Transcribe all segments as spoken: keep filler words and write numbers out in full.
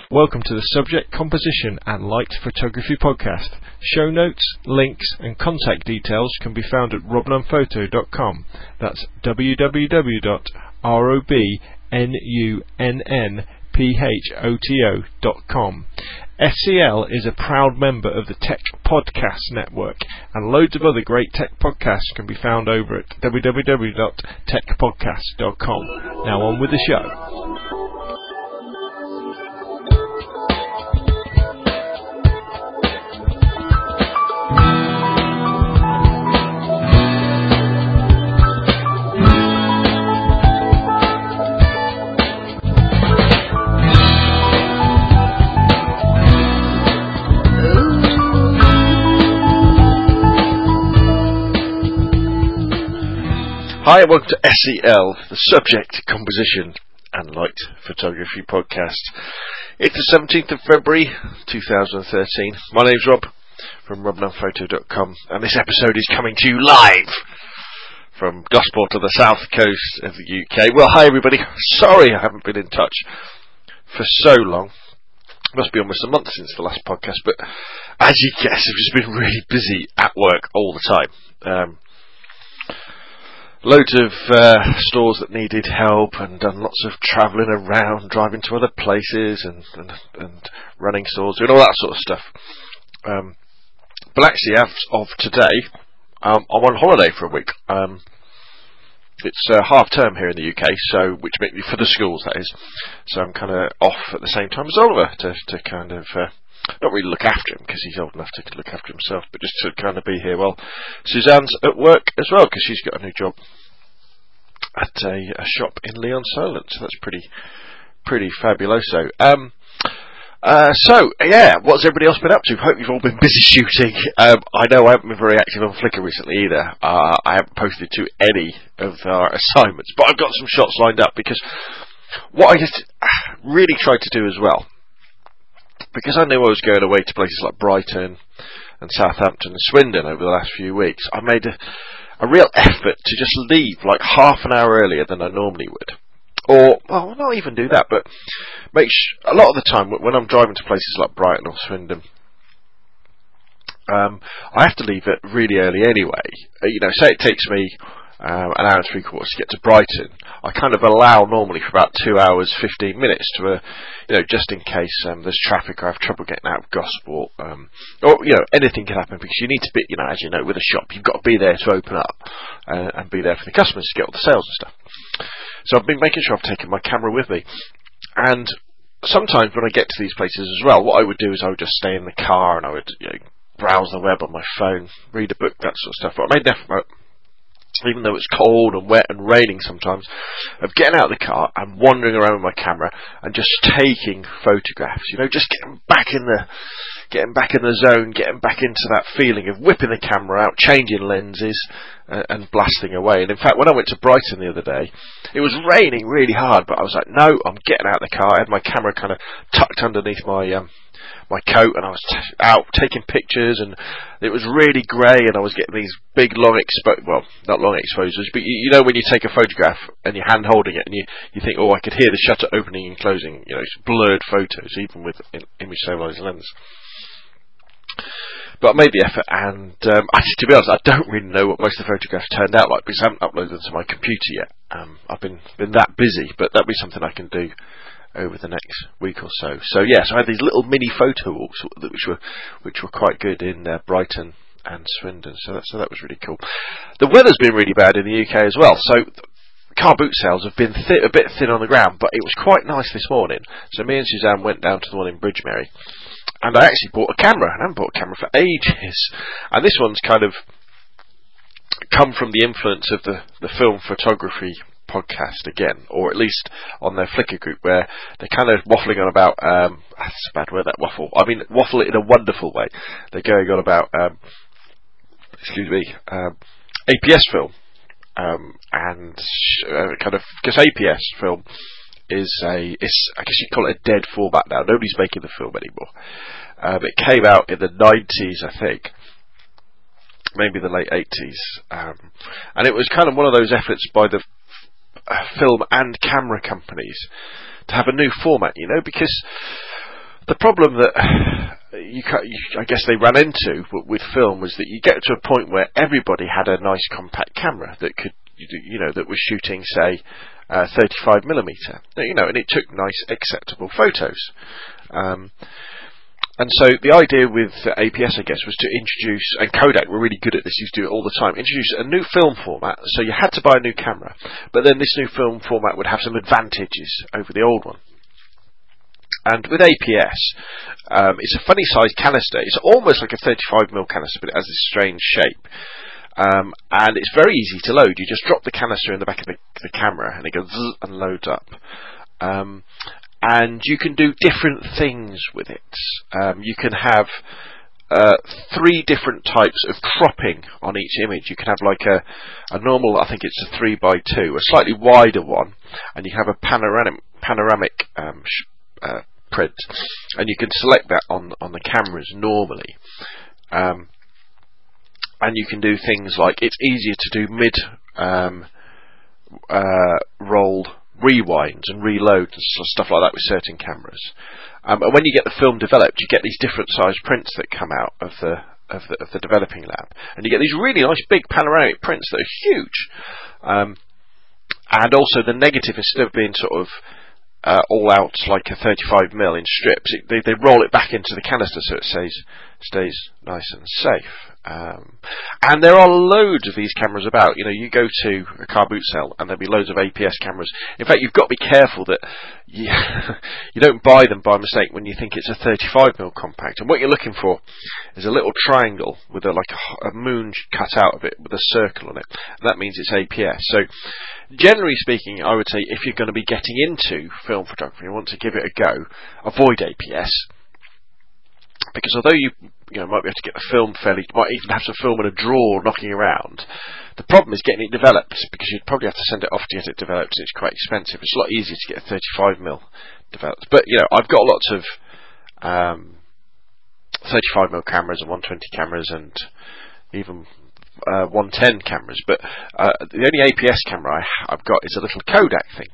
Welcome to the Subject, Composition and Light Photography Podcast. Show notes, links and contact details can be found at robnunphoto dot com. That's w w w dot robnunnphoto dot com. S C L is a proud member of the Tech Podcast Network, and loads of other great tech podcasts can be found over at w w w dot tech podcast dot com. Now on with the show. Hi, and welcome to S C L, the Subject, Composition and Light Photography Podcast. It's the seventeenth of February two thousand thirteen. My name's Rob from robnunphoto dot com, and this episode is coming to you live from Gosport to the south coast of the U K. Well, hi everybody. Sorry I haven't been in touch for so long. Must be almost a month since the last podcast, but as you guess, I've just been really busy at work all the time. Um, Loads of uh, stores that needed help, and done lots of travelling around, driving to other places and, and, and running stores, doing all that sort of stuff. Um, but actually, as of today, um, I'm on holiday for a week. Um, it's uh, half term here in the U K, so which makes me for the schools, that is. So I'm kind of off at the same time as Oliver to, to kind of uh, not really look after him because he's old enough to look after himself, but just to kind of be here while Suzanne's at work as well, because she's got a new job at a, a shop in Leon Solent, so that's pretty pretty fabuloso. Um, uh, so, yeah, what's everybody else been up to? Hope you've all been busy shooting. Um, I know I haven't been very active on Flickr recently either. Uh, I haven't posted to any of our assignments, but I've got some shots lined up, because what I just really tried to do as well, because I knew I was going away to places like Brighton and Southampton and Swindon over the last few weeks, I made a, a real effort to just leave like half an hour earlier than I normally would. Or, well, not even do that, but make sh- a lot of the time when I'm driving to places like Brighton or Swindon, um, I have to leave it really early anyway. Uh, you know, say it takes me Um, an hour and three quarters to get to Brighton, I kind of allow normally for about two hours fifteen minutes to, uh, you know, just in case um, there's traffic or I have trouble getting out of Gosport, um, or you know, anything can happen, because you need to be, you know, as you know, with a shop, you've got to be there to open up uh, and be there for the customers to get all the sales and stuff. So I've been making sure I've taken my camera with me, and sometimes when I get to these places as well, what I would do is I would just stay in the car and I would, you know, browse the web on my phone, read a book, that sort of stuff. But I made an effort, even though it's cold and wet and raining sometimes, of getting out of the car and wandering around with my camera and just taking photographs, you know, just getting back in the getting back in the zone, getting back into that feeling of whipping the camera out, changing lenses uh, and blasting away. And in fact, when I went to Brighton the other day, it was raining really hard, but I was like, no, I'm getting out of the car. I had my camera kind of tucked underneath my um, my coat, and I was t- out taking pictures, and it was really grey, and I was getting these big long expo well not long exposures, but you, you know when you take a photograph and you're hand holding it and you, you think, oh, I could hear the shutter opening and closing, you know, it's blurred photos even with in, image stabilized lens. But I made the effort, and um, actually, to be honest, I don't really know what most of the photographs turned out like, because I haven't uploaded them to my computer yet. Um, I've been been that busy, but that'll be something I can do over the next week or so. So yes, I had these little mini photo walks which were which were quite good in uh, Brighton and Swindon. So that so that was really cool. The weather's been really bad in the U K as well. So car boot sales have been th- a bit thin on the ground, but it was quite nice this morning. So me and Suzanne went down to the one in Bridgemary, and I actually bought a camera. I haven't bought a camera for ages, and this one's kind of come from the influence of the the film photography podcast again, or at least on their Flickr group, where they're kind of waffling on about um that's a bad word, that waffle I mean waffle it in a wonderful way. They're going on about um excuse me um A P S film, um and uh, kind of, because A P S film is a is I guess you'd call it a dead format now. Nobody's making the film anymore. Um, it came out in the nineties, I think, maybe the late eighties, um, and it was kind of one of those efforts by the uh, film and camera companies to have a new format, you know, because The problem that you, you, I guess they ran into with film was that you get to a point where everybody had a nice compact camera that could, you know, that was shooting, say, uh, thirty-five millimeter, you know, and it took nice, acceptable photos. Um, and so the idea with A P S, I guess, was to introduce, and Kodak were really good at this, used to do it all the time, introduce a new film format. So you had to buy a new camera, but then this new film format would have some advantages over the old one. And with A P S, um, it's a funny sized canister. It's almost like a thirty-five millimeter canister, but it has this strange shape. Um, and it's very easy to load. You just drop the canister in the back of the, the camera, and it goes zzz and loads up. Um, and you can do different things with it. Um, you can have uh, three different types of cropping on each image. You can have like a, a normal, I think it's a three by two, a slightly wider one, and you have a panoramic panoramic um, sh uh, print, and you can select that on on the cameras normally. Um, and you can do things like, it's easier to do mid um, uh, roll rewinds and reloads and stuff like that with certain cameras. Um, and when you get the film developed, you get these different sized prints that come out of the of the, of the developing lab, and you get these really nice big panoramic prints that are huge. Um, and also the negative, instead of being sort of uh, all out like a thirty-five millimeter in strips, it, they, they roll it back into the canister so it stays stays nice and safe. Um, and there are loads of these cameras about. You know, you go to a car boot sale and there'll be loads of A P S cameras. In fact, you've got to be careful that you, you don't buy them by mistake when you think it's a thirty-five millimeter compact. And what you're looking for is a little triangle with a, like a, a moon cut out of it with a circle on it. And that means it's A P S. So, generally speaking, I would say if you're going to be getting into film photography and want to give it a go, avoid A P S. Because although you, you know, might be able to get the film fairly, you might even have to film in a drawer knocking around, the problem is getting it developed, because you'd probably have to send it off to get it developed, and it's quite expensive. It's a lot easier to get a thirty-five millimeter developed. But, you know, I've got lots of um, thirty-five millimeter cameras and one twenty cameras and even uh, one ten cameras, but uh, the only A P S camera I, I've got is a little Kodak thing,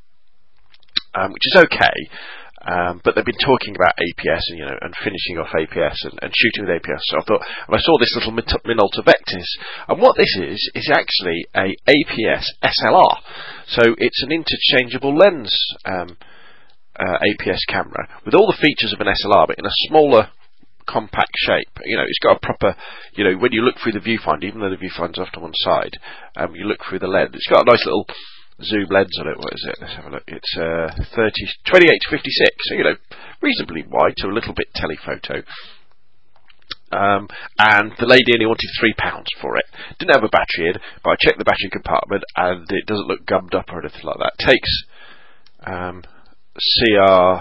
um, which is okay. Um, but they've been talking about A P S and, you know, and finishing off A P S and, and shooting with A P S. So I thought, and I saw this little Minolta Vectis, and what this is is actually a A P S S L R. So it's an interchangeable lens um, uh, A P S camera with all the features of an S L R, but in a smaller, compact shape. You know, it's got a proper, you know, when you look through the viewfinder, even though the viewfinder's off to one side, um, you look through the lens. It's got a nice little zoom lens on it. What is it? Let's have a look. It's uh, thirty, twenty-eight to fifty-six, so, you know, reasonably wide, so a little bit telephoto. Um, and the lady only wanted three pounds for it. Didn't have a battery in, but I checked the battery compartment and it doesn't look gummed up or anything like that. It takes um, C R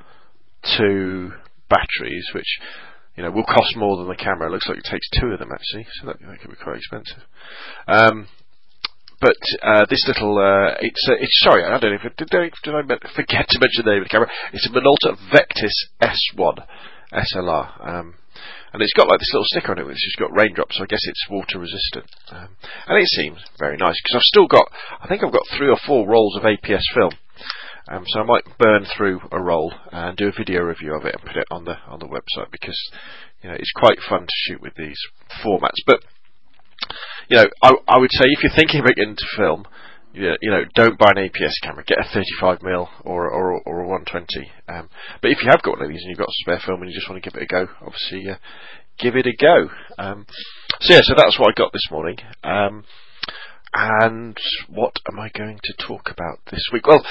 two batteries, which, you know, will cost more than the camera. It looks like it takes two of them actually, so that, that could be quite expensive. Um, But uh, this little, uh, it's, uh, it's sorry, I don't know if it, did, I, did I forget to mention the name of the camera? It's a Minolta Vectis S one S L R, um, and it's got like this little sticker on it which has got raindrops, so I guess it's water resistant. Um, and it seems very nice because I've still got, I think I've got three or four rolls of A P S film, um, so I might burn through a roll and do a video review of it and put it on the on the website, because, you know, it's quite fun to shoot with these formats. But, you know, I, I would say if you're thinking about getting into film, you know, you know, don't buy an A P S camera. Get a thirty-five millimeter or or or a one twenty. Um, but if you have got one of these and you've got a spare film and you just want to give it a go, obviously, uh, give it a go. Um, so yeah, so that's what I got this morning. Um, and what am I going to talk about this week? Well,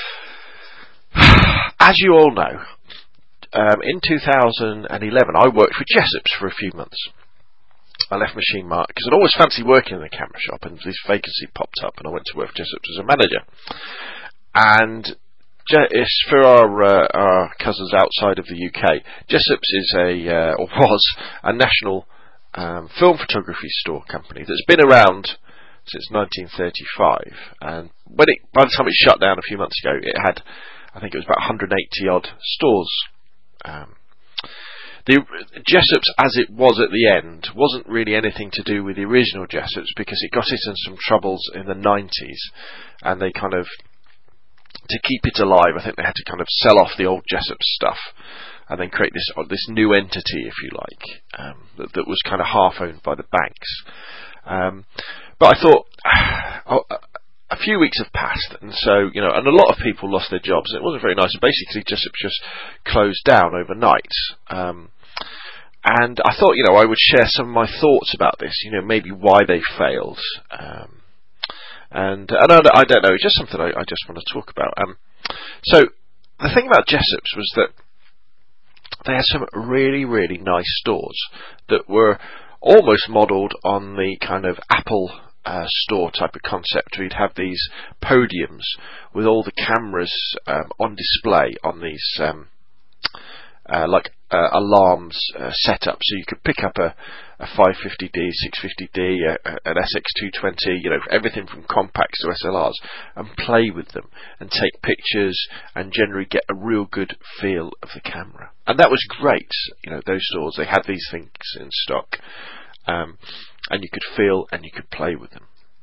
as you all know, um, in two thousand eleven, I worked for Jessops for a few months. I left Machine Mark because I'd always fancied working in a camera shop, and this vacancy popped up, and I went to work for Jessops as a manager. And it's for our uh, our cousins outside of the U K. Jessops is a uh, or was a national um, film photography store company that's been around since nineteen thirty-five. And when it, by the time it shut down a few months ago, it had, I think it was about one hundred eighty odd stores. Um, The Jessops, as it was at the end, wasn't really anything to do with the original Jessops, because it got it in some troubles in the nineties, and they kind of, to keep it alive, I think they had to kind of sell off the old Jessops stuff, and then create this uh, this new entity, if you like, um, that, that was kind of half owned by the banks. Um, but I thought oh, a few weeks have passed, and so you know, and a lot of people lost their jobs, and it wasn't very nice. And basically, just just closed down overnight. Um, and I thought, you know, I would share some of my thoughts about this. You know, maybe why they failed. Um, And, and I, I don't know, it's just something I, I just want to talk about. Um, so, the thing about Jessops was that they had some really, really nice stores that were almost modelled on the kind of Apple uh, store type of concept. We'd have these podiums with all the cameras um, on display on these um, uh, like uh, alarms uh, set up, so you could pick up a, a five fifty D, six fifty D, a, a, an S X two twenty, you know, everything from compacts to S L Rs, and play with them and take pictures and generally get a real good feel of the camera. And that was great. You know, those stores, they had these things in stock, um, and you could feel and you could play with them.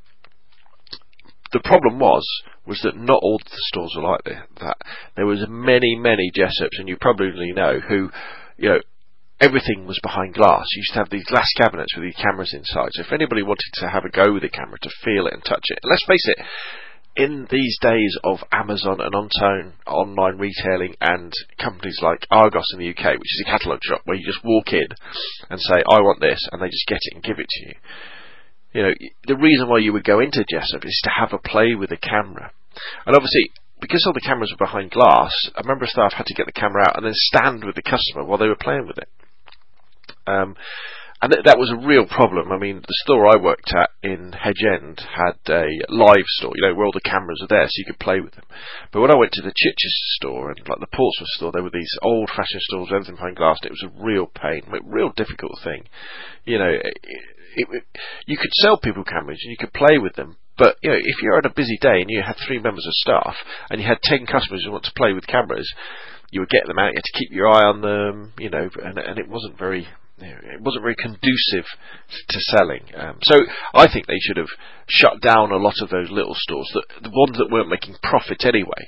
The problem was, was that not all the stores were like that. There was many, many Jessops, and you probably know, who, you know, everything was behind glass. You used to have these glass cabinets with these cameras inside. So if anybody wanted to have a go with the camera, to feel it and touch it, and let's face it, in these days of Amazon and online, online retailing and companies like Argos in the U K, which is a catalogue shop where you just walk in and say, I want this, and they just get it and give it to you. You know, the reason why you would go into Jessop is to have a play with the camera. And obviously, because all the cameras were behind glass, a member of staff had to get the camera out and then stand with the customer while they were playing with it. Um, and th- that was a real problem. I mean, the store I worked at in Hedge End had a live store, you know, where all the cameras are there so you could play with them. But when I went to the Chichester store and like the Portsmouth store, there were these old-fashioned stores with everything behind glass, and it was a real pain, a real difficult thing. You know, it, it, it, you could sell people cameras and you could play with them, but you know, if you're on a busy day and you had three members of staff and you had ten customers who want to play with cameras, you would get them out, you had to keep your eye on them, you know, and, and it wasn't very... It wasn't very conducive to selling. Um, so I think they should have shut down a lot of those little stores, that, the ones that weren't making profit anyway,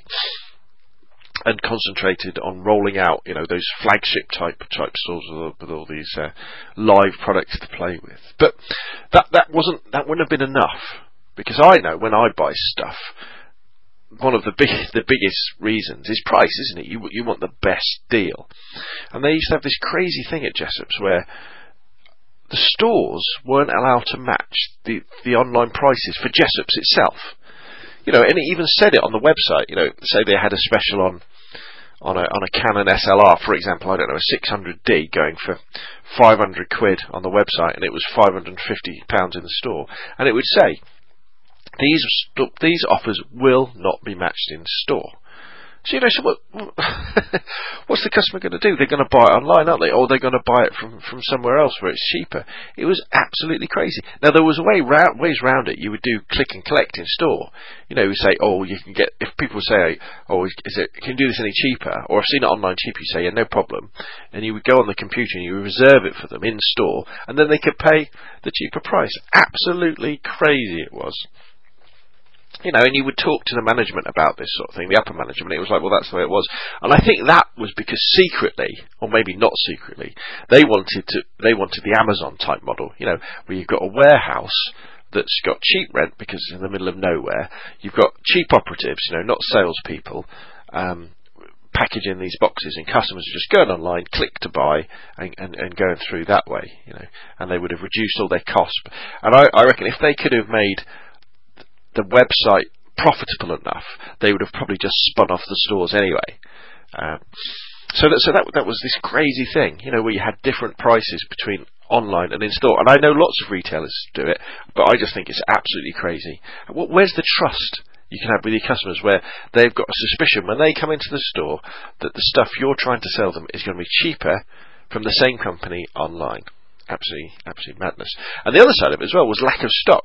and concentrated on rolling out, you know, those flagship type type stores with all, with all these uh, live products to play with. But that that wasn't that wouldn't have been enough, because I know when I buy stuff, one of the big, the biggest reasons is price, isn't it? You you want the best deal, and they used to have this crazy thing at Jessops where the stores weren't allowed to match the the online prices for Jessops itself. You know, and it even said it on the website. You know, say they had a special on on a on a Canon S L R, for example. I don't know, a six hundred D going for five hundred quid on the website, and it was five hundred and fifty pounds in the store, and it would say, These these offers will not be matched in store. So, you know, so what, what's the customer going to do? They're going to buy it online, aren't they? Or they're going to buy it from, from somewhere else where it's cheaper. It was absolutely crazy. Now, there was a way round, ways around it. You would do click and collect in store. You know, you say, oh, you can get, if people say, oh, is it, can you do this any cheaper? Or I've seen it online cheaper, you say, yeah, no problem. And you would go on the computer and you would reserve it for them in store, and then they could pay the cheaper price. Absolutely crazy it was. You know, and you would talk to the management about this sort of thing, the upper management. It was like, well, that's the way it was. And I think that was because secretly, or maybe not secretly, they wanted to, they wanted the Amazon type model, you know, where you've got a warehouse that's got cheap rent because it's in the middle of nowhere. You've got cheap operatives, you know, not salespeople, um, packaging these boxes, and customers are just going online, click to buy, and, and, and going through that way, you know, and they would have reduced all their costs. And I, I reckon if they could have made the website profitable enough, they would have probably just spun off the stores anyway. Um, so that so that that was this crazy thing, you know, where you had different prices between online and in store. And I know lots of retailers do it, but I just think it's absolutely crazy. Where's the trust you can have with your customers, where they've got a suspicion when they come into the store that the stuff you're trying to sell them is going to be cheaper from the same company online? Absolutely, absolutely madness. And the other side of it as well was lack of stock.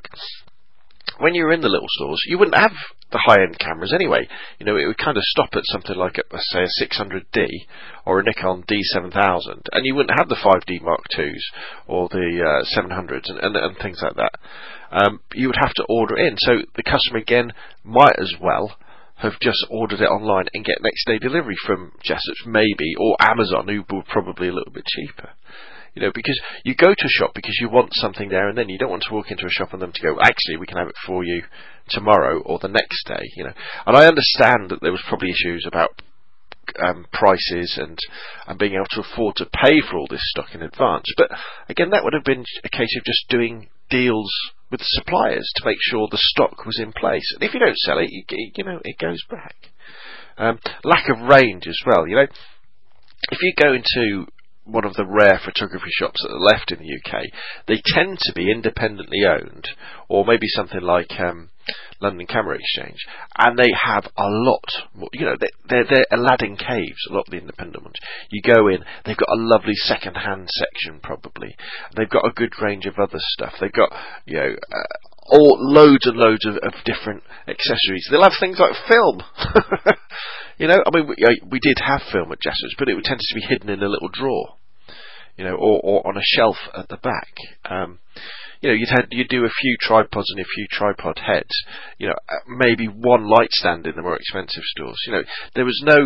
When you were in the little stores, you wouldn't have the high-end cameras anyway. You know, it would kind of stop at something like, a, let's say, a six hundred D or a Nikon D seven thousand, and you wouldn't have the five D Mark twos or the uh, seven hundreds and, and, and things like that. Um, you would have to order in. So the customer, again, might as well have just ordered it online and get next day delivery from Jessops, maybe, or Amazon, who were probably a little bit cheaper. You know, because you go to a shop because you want something there and then. You don't want to walk into a shop and them to go, actually, we can have it for you tomorrow or the next day, you know. And I understand that there was probably issues about um, prices and, and being able to afford to pay for all this stock in advance. But again, that would have been a case of just doing deals with the suppliers to make sure the stock was in place. And if you don't sell it, you, you know, it goes back. Um, lack of range as well, you know. If you go into one of the rare photography shops that are left in the U K, they tend to be independently owned, or maybe something like um, London Camera Exchange, and they have a lot more, you know, they're, they're Aladdin caves, a lot of the independent ones. You go in, they've got a lovely second-hand section probably, they've got a good range of other stuff, they've got, you know, uh, all loads and loads of, of different accessories. They'll have things like film. You know, I mean, we, we did have film at Jessops, but it would tend to be hidden in a little drawer, you know, or, or on a shelf at the back. Um, you know, you'd had, you'd do a few tripods and a few tripod heads, you know, maybe one light stand in the more expensive stores. You know, there was no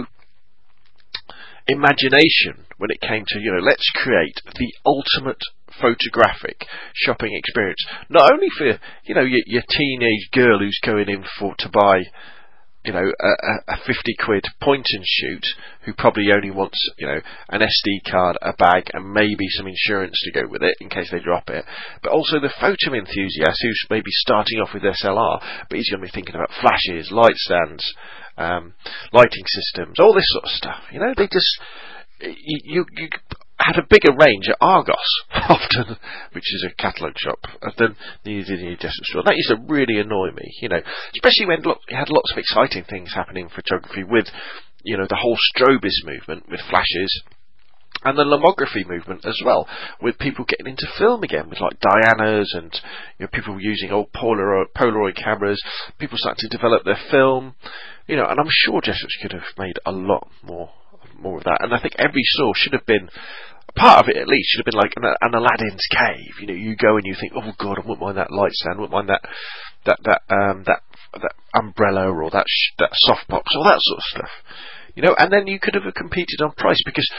imagination when it came to, you know, let's create the ultimate photographic shopping experience. Not only for, you know, your, your teenage girl who's going in for to buy, you know, a, a fifty quid point and shoot, who probably only wants, you know, an S D card, a bag, and maybe some insurance to go with it in case they drop it. But also the photo enthusiast who's maybe starting off with S L R, but he's going to be thinking about flashes, light stands, um, lighting systems, all this sort of stuff. You know, they just, you, you, you had a bigger range at Argos, often, which is a catalogue shop, than you did in your Jessops store. That used to really annoy me, you know, especially when look, you had lots of exciting things happening in photography with, you know, the whole strobist movement with flashes, and the lomography movement as well, with people getting into film again, with like Dianas and, you know, people using old Polaroid, Polaroid cameras, people starting to develop their film, you know, and I'm sure Jessops could have made a lot more more of that. And I think every store should have been, part of it at least, should have been like an, an Aladdin's cave. You know, you go and you think, oh God, I wouldn't mind that light stand, I wouldn't mind that that that um that that umbrella or that sh- that softbox, all that sort of stuff. You know, and then you could have competed on price, because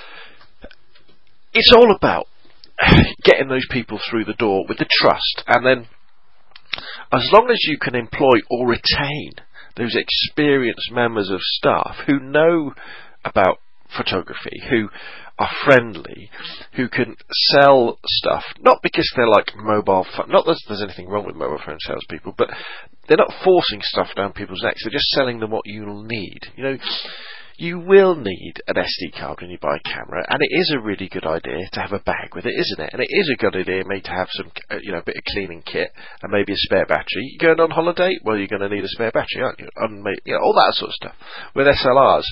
it's all about getting those people through the door with the trust, and then as long as you can employ or retain those experienced members of staff who know about photography, who are friendly, who can sell stuff, not because they're like mobile phone, not that there's anything wrong with mobile phone salespeople, but they're not forcing stuff down people's necks, they're just selling them what you'll need. You know, you will need an S D card when you buy a camera, and it is a really good idea to have a bag with it, isn't it? And it is a good idea maybe to have some, uh, you know, a bit of cleaning kit and maybe a spare battery. You're going on holiday? Well, you're going to need a spare battery, aren't you? And, you know, all that sort of stuff. With S L Rs,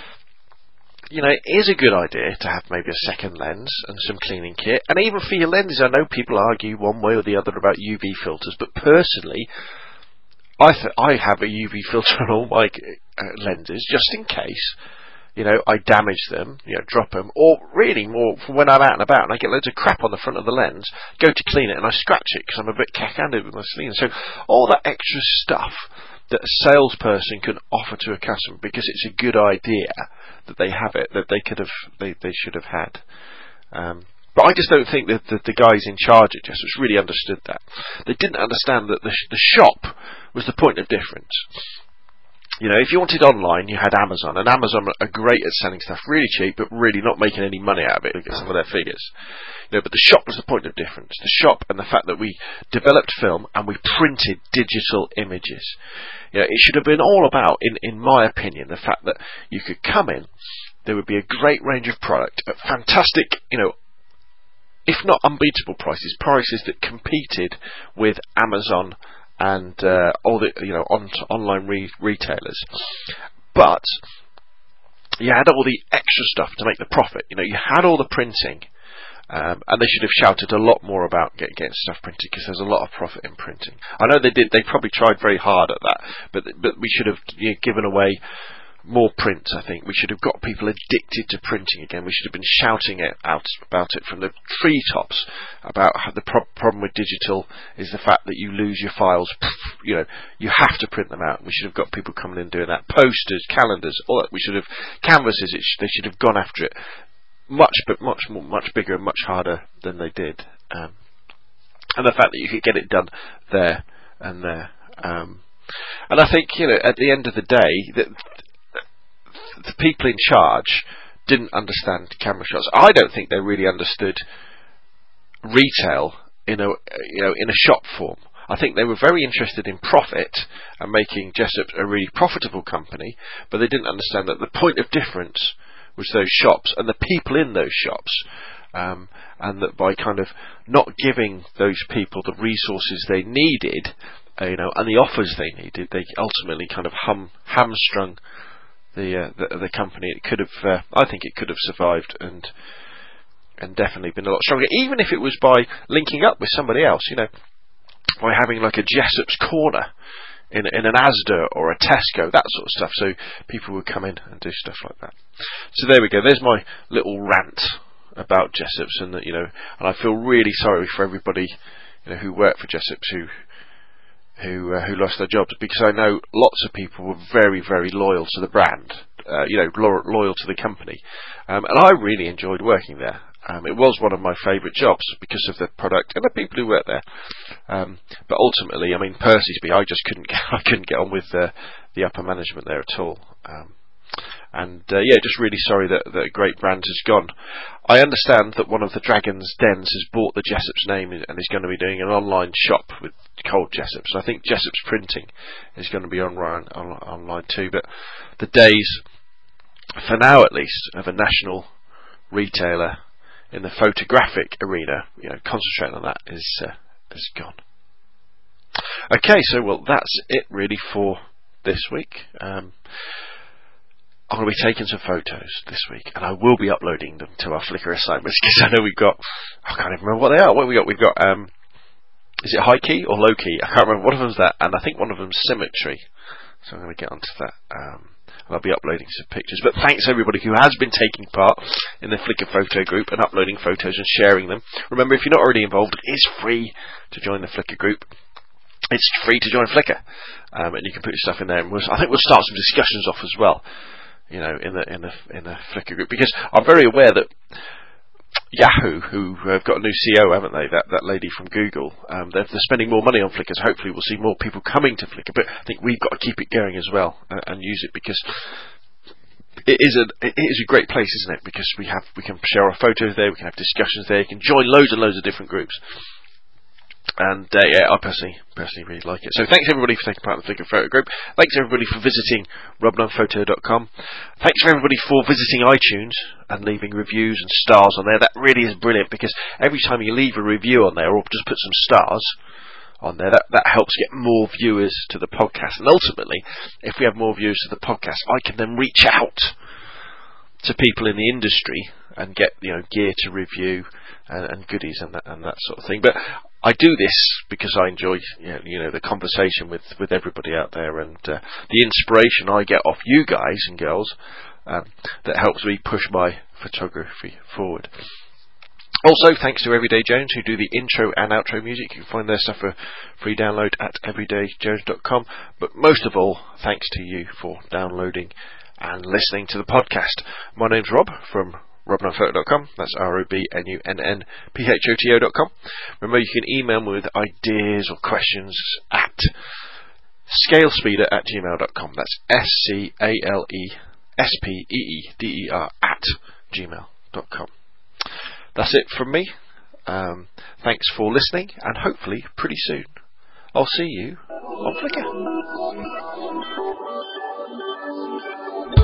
you know, it is a good idea to have maybe a second lens and some cleaning kit. And even for your lenses, I know people argue one way or the other about U V filters, but personally, I th- I have a U V filter on all my uh, lenses, just in case, you know, I damage them, you know, drop them, or really more for when I'm out and about and I get loads of crap on the front of the lens, go to clean it and I scratch it because I'm a bit cack-handed with my sleeve. So all that extra stuff that a salesperson can offer to a customer because it's a good idea that they have it, that they could have, they, they should have had. Um, but I just don't think that the, the guys in charge at Jessops really understood that. They didn't understand that the, sh- the shop was the point of difference. You know, if you wanted online, you had Amazon, and Amazon are great at selling stuff really cheap, but really not making any money out of it. Look at some of their figures. You know, but the shop was the point of difference. The shop and the fact that we developed film and we printed digital images. You know, it should have been all about, in, in my opinion, the fact that you could come in, there would be a great range of product at fantastic, you know, if not unbeatable prices, prices that competed with Amazon and uh, all the, you know, on online re- retailers, but you had all the extra stuff to make the profit. You know, you had all the printing, um, and they should have shouted a lot more about get, getting stuff printed, because there's a lot of profit in printing. I know they did; they probably tried very hard at that, but but we should have, you know, given away more print. I think we should have got people addicted to printing again. We should have been shouting it out about it from the treetops about how the pro- problem with digital is the fact that you lose your files. You know, you have to print them out. We should have got people coming in doing that. Posters, calendars, all that. We should have canvases. It sh- they should have gone after it much, but much more, much bigger and much harder than they did. Um, and the fact that you could get it done there and there. Um, and I think, you know, at the end of the day, that the people in charge didn't understand camera shots. I don't think they really understood retail in a, you know, in a shop form. I think they were very interested in profit and making Jessops a really profitable company, but they didn't understand that the point of difference was those shops and the people in those shops. Um, and that by kind of not giving those people the resources they needed, uh, you know, and the offers they needed, they ultimately kind of hum, hamstrung the, uh, the the company. It could have, uh, I think, it could have survived and and definitely been a lot stronger, even if it was by linking up with somebody else. You know, by having like a Jessops corner in in an Asda or a Tesco, that sort of stuff. So people would come in and do stuff like that. So there we go. There's my little rant about Jessops, and that, you know, and I feel really sorry for everybody, you know, who worked for Jessops who who uh, who lost their jobs, because I know lots of people were very, very loyal to the brand, uh, you know, lo- loyal to the company, um, and I really enjoyed working there. Um, it was one of my favourite jobs because of the product and the people who worked there. Um, but ultimately, I mean, Percysby, I just couldn't get, I couldn't get on with the the upper management there at all. Um, And uh, yeah, just really sorry that, that a great brand has gone. I understand that one of the Dragon's Dens has bought the Jessops name and is going to be doing an online shop with Cold Jessops. I think Jessops Printing is going to be online, on, online too. But the days, for now at least, of a national retailer in the photographic arena, you know, concentrating on that is uh, is gone. Okay, so well, that's it really for this week. Um, I'm going to be taking some photos this week, and I will be uploading them to our Flickr assignments, because I know we've got, I can't even remember what they are. What have we got? We've got, um, is it high key or low key? I can't remember. One of them's that, and I think one of them's symmetry. So I'm going to get onto that. Um, and I'll be uploading some pictures. But thanks everybody who has been taking part in the Flickr photo group and uploading photos and sharing them. Remember, if you're not already involved, it is free to join the Flickr group. It's free to join Flickr, um, and you can put your stuff in there. And we'll, I think we'll start some discussions off as well. You know, in the in the in the Flickr group, because I'm very aware that Yahoo, who have got a new C E O, haven't they? That that lady from Google, um, they're, they're spending more money on Flickr. So hopefully, we'll see more people coming to Flickr. But I think we've got to keep it going as well and, and use it, because it is a it is a great place, isn't it? Because we have we can share our photos there, we can have discussions there, you can join loads and loads of different groups. And uh, yeah, I personally personally really like it. So thanks everybody for taking part in the Flickr photo group. Thanks everybody for visiting rob nunn photo dot com. Thanks for everybody for visiting iTunes and leaving reviews and stars on there. That really is brilliant, because every time you leave a review on there, or just put some stars on there, that, that helps get more viewers to the podcast. And ultimately, if we have more viewers to the podcast, I can then reach out to people in the industry and get, you know, gear to review and, and goodies and that, and that sort of thing. But I do this because I enjoy, you know, you know the conversation with, with everybody out there, and uh, the inspiration I get off you guys and girls, um, that helps me push my photography forward. Also, thanks to Everyday Jones, who do the intro and outro music. You can find their stuff for free download at everyday jones dot com. But most of all, thanks to you for downloading and listening to the podcast. My name's Rob from rob nunn photo dot com. That's R O B N U N N P H O T O dot com. Remember, you can email me with ideas or questions at scalespeeder at gmail dot com. That's S C A L E S P E E D E R at gmail dot com. That's it from me. Um, thanks for listening, and hopefully pretty soon I'll see you on Flickr.